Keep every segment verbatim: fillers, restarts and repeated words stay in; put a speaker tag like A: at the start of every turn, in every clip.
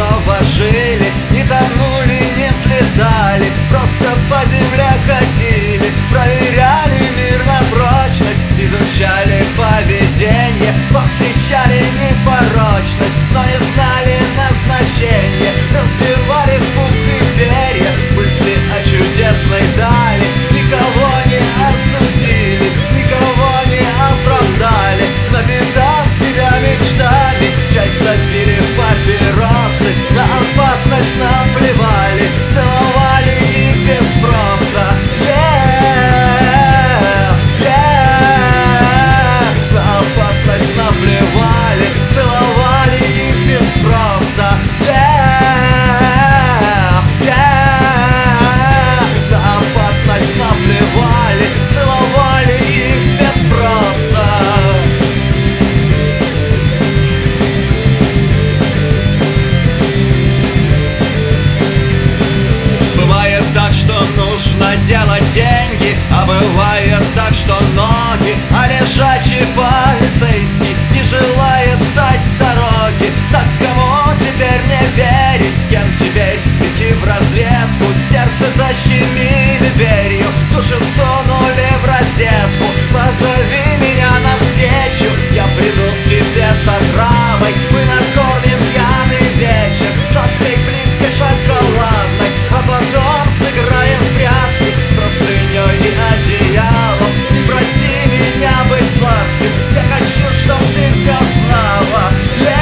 A: снова жили, не тонули, не взлетали, просто по земле ходили, проверяли мир на прочность, изучали поведение, повстречали непорочность, но не знали назначения, разбивали в пух и перья мысли о чудесной дали, никого не осудили, никого не оправдали, напитав себя мечтами, часть забили в папиросы, на опасность наплевали, целовали их без спроса. Yeah, yeah. На опасность наплевали, целовали их без спроса. Yeah, yeah. На опасность наплевали, целовали их без спроса. Бывает так, что нужно делать деньги, а бывает так, что ноги, а лежачий полицейский не желает встать с дороги. Так кому теперь не верить, с кем теперь идти в разведку? Сердце защемили дверью, души сунули в розетку. Позови меня навстречу, я приду к тебе с отравой. Мы накормим пьяный вечер сладкой плиткой шоколадной, а потом сыграем в прятки с простыней и одеялом. Не проси меня быть сладким, я хочу, чтоб ты все знала.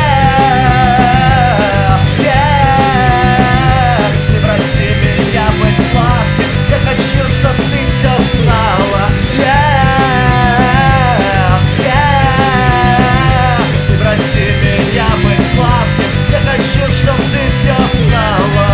A: Yeah, yeah. Не проси меня быть сладким, я хочу, чтоб ты все знала. Yeah, yeah. Не проси меня быть сладким, я хочу, чтоб ты все знала.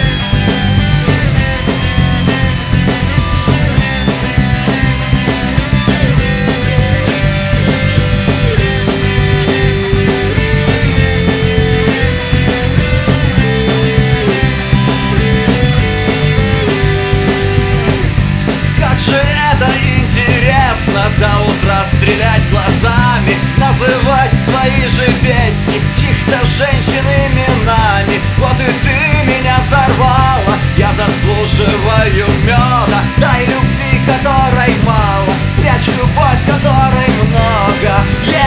A: До утра стрелять глазами, называть свои же песни чьих-то женщин именами. Вот и ты меня взорвала, я заслуживаю меда. Дай любви, которой мало, спрячь любовь, которой много.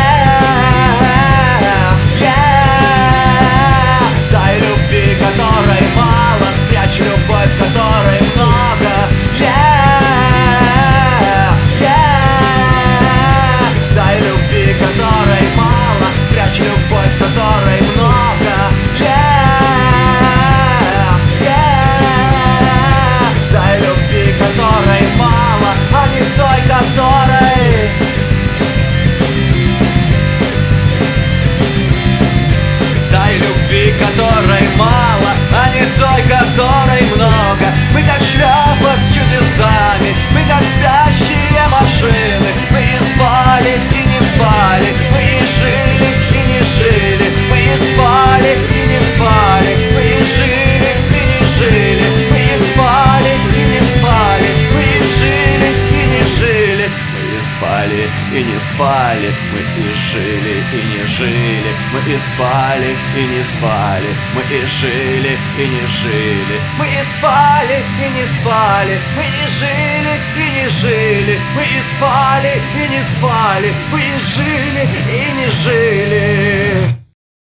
A: Yeah, yeah. Дай любви, которой мало, спрячь любовь, которой много. Yeah. Которой мало, спрячь любовь, которой много. Yeah, yeah. Дай любви, которой мало, а не той, которой. Дай любви, которой мало, а не той, которой много. Мы как шляпа с чудесами, мы как спящие машины. Мы и спали, и не спали, мы и жили, и не жили. Мы и спали, и не спали, мы и жили, и не жили. Мы и спали, и не спали, мы и жили, и не жили. Мы и спали, и не спали, мы и жили, и не жили. Мы и спали, и не спали, мы и жили, и не жили. Мы и спали, и не спали, мы и жили, и не жили. Мы и спали, и не спали, мы и жили, и не жили.